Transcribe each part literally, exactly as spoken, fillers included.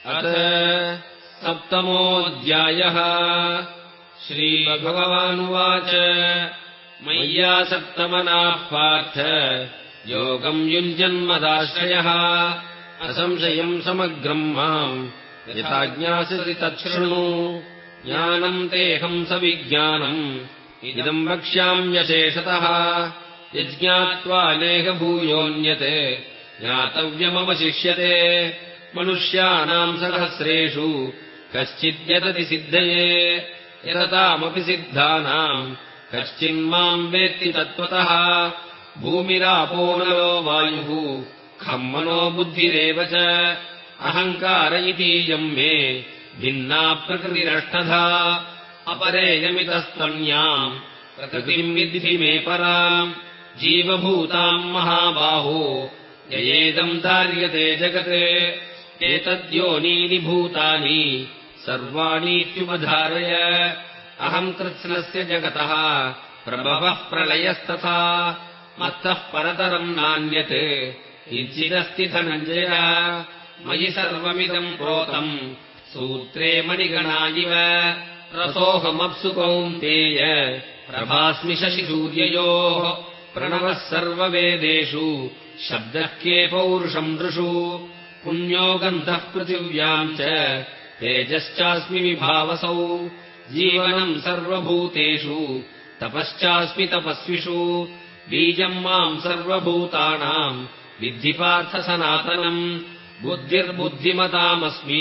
अथ सप्तमोऽध्यायः। श्रीभगवानुवाच मय्यासक्तमनाः पार्थ योगम् युञ्जन्मदाश्रयः असंशयम् समग्रम् माम् यथा ज्ञास्यसि तच्छृणु। ज्ञानम् तेऽहम् सविज्ञानम् इदम् वक्ष्याम्यशेषतः यज्ञात्वा नेह भूयोऽन्यत् ज्ञातव्यमवशिष्यते। मनुष्याणाम् सहस्रेषु कश्चिद्यतति सिद्धये यततामपि सिद्धानाम् कश्चिन्माम् वेत्ति तत्त्वतः। भूमिरापो नलो वायुः खम् मनो बुद्धिरेव च अहङ्कार इतीयम् मे भिन्ना प्रकृतिरष्टधा। अपरेयमितस्तन्याम् प्रकृतिम् विद्धि मे पराम् जीवभूताम् महाबाहो ययेदम् धार्यते जगत्। एतद्योनीनि भूतानि सर्वाणीत्युपधारय। अहम् कृत्स्नस्य जगतः प्रभवः प्रलयस्तथा मत्तः परतरम् नान्यत् किञ्चिदस्ति धनञ्जय। मयि सर्वमिदम् प्रोतम् सूत्रे मणिगणा इव रसोऽहमप्सु कौन्तेय प्रभास्मि शशिसूर्ययोः। प्रणवः सर्ववेदेषु शब्दः के पौरुषम् नृषु। पुण्यो गन्धः पृथिव्याम् च तेजश्चास्मि विभावसौ। जीवनम् सर्वभूतेषु तपश्चास्मि तपस्विषु। बीजम् माम् सर्वभूतानाम् विद्धि पार्थ सनातनम्। बुद्धिर्बुद्धिमतामस्मि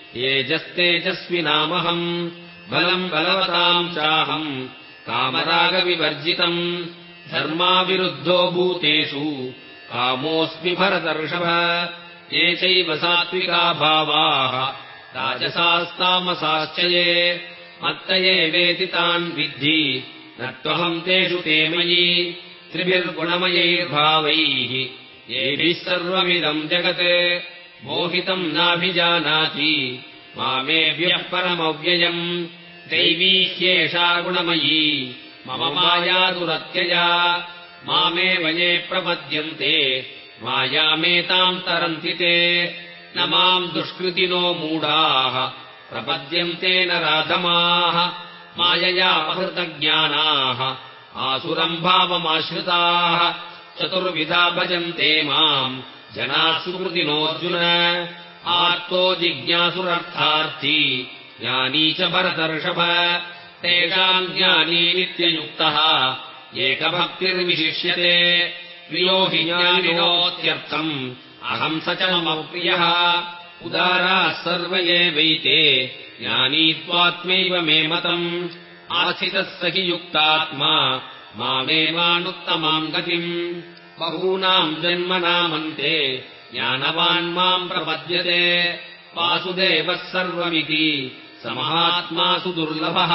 तेजस्तेजस्विनामहम्। बलम् बलवताम् चाहम् कामरागविवर्जितम्। धर्माविरुद्धो भूतेषु कामोऽस्मि भरतर्षभ। ये चैव सात्विका भावाः राजसास्तामसाश्च ये मत्त एवेति तान् विद्धि न त्वहम् तेषु ते मयि। त्रिभिर्गुणमयैर्भावैः येभिः सर्वमिदम् जगत् मोहितम् नाभिजानाति मामेभ्यः परमव्ययम्। दैवी ह्येषा गुणमयी मम माया दुरत्यया। मामेव ये प्रपद्यन्ते मायामेताम् तरन्ति ते। न माम् दुष्कृतिनो मूढाः प्रपद्यन्ते न राधमाः। मायया अपहृतज्ञानाः आसुरम् भावमाश्रिताः। चतुर्विधा भजन्ते माम् जनाः सुकृतिनोऽर्जुन। आर्तो जिज्ञासुरर्थार्थी ज्ञानी च भरतर्षभ। तेषाम् ज्ञानी नित्ययुक्तः एकभक्तिर्विशिष्यते। प्रियो हि ज्ञानिनोत्यर्थम् अहम् स च मम प्रियः। उदाराः सर्व एवैते ज्ञानी त्वात्मैव मे मतम्। आस्थितः स हि युक्तात्मा मामेवानुत्तमाम् गतिम्। बहूनाम् जन्मनामन्ते ज्ञानवान् माम् प्रपद्यते। वासुदेवः सर्वमिति स महात्मासु दुर्लभः।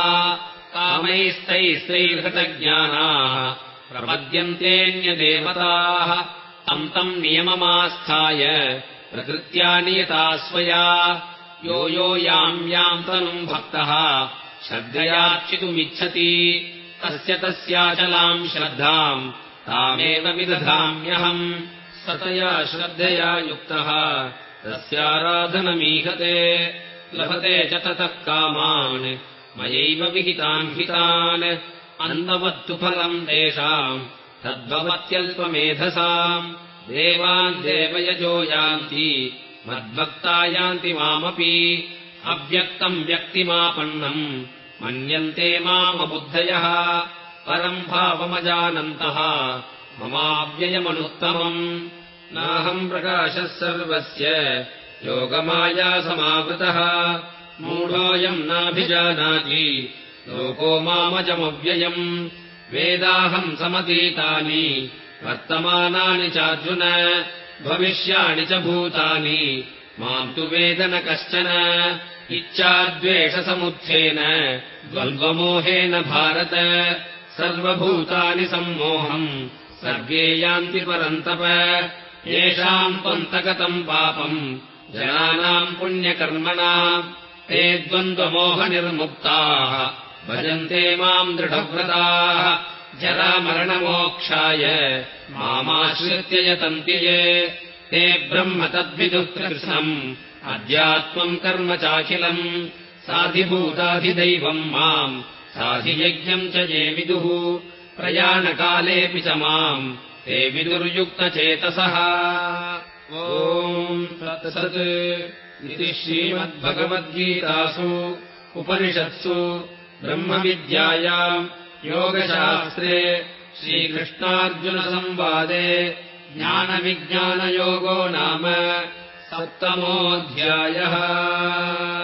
कामैस्तैस्तैर्हृतज्ञानाः प्रपद्यन्तेऽन्यदेवताः। तम् तम् नियममास्थाय प्रकृत्या नियता स्वया। यो यो याम् याम् तनुम् भक्तः श्रद्धयार्चितुमिच्छति तस्य तस्याचलाम् श्रद्धाम् तामेव विदधाम्यहम्। सतया श्रद्धया युक्तः तस्याराधनमीहते। लभते च ततः कामान् मयैव विहितान् हितान्। अन्नवत्तु फलम् तेषाम् तद्भवत्यल्पमेधसाम्। देवान् देवयजो यान्ति मद्भक्ता यान्ति मामपि। अव्यक्तम् व्यक्तिमापन्नम् मन्यन्ते मामबुद्धयः। परम् भावमजानन्तः ममाव्ययमनुत्तमम्। नाहम् प्रकाशः सर्वस्य योगमाया समावृतः। मूढोऽयम् नाभिजानाति लोको मामजमव्ययम्। वेदाहम् समतीतानि वर्तमानानि चार्जुन। भविष्याणि च भूतानि माम् तु वेद न कश्चन। इच्छाद्वेषसमुत्थेन द्वन्द्वमोहेन भारत। सर्वभूतानि सम्मोहम् सर्गे यान्ति परन्तप। येषाम् त्वन्तगतम् पापम् जनानाम् पुण्यकर्मणाम् ते द्वन्द्वमोहनिर्मुक्ताः भजन्ते माम् दृढव्रताः। जरामरणमोक्षाय मामाश्रित्य यतन्ति ये ते ब्रह्म तद्विदुः कृष्णम् अध्यात्मम् कर्म चाखिलम् साधिभूताधिदैवम् माम् साधियज्ञम् च ये विदुः प्रयाणकालेऽपि च माम् ते विदुर्युक्तचेतसः। ओम् तत्सत् इति श्रीमद्भगवद्गीतासु उपनिषत्सु ब्रह्मविद्यायाम् योगशास्त्रे श्रीकृष्णार्जुनसंवादे ज्ञानविज्ञानयोगो नाम सप्तमोऽध्यायः।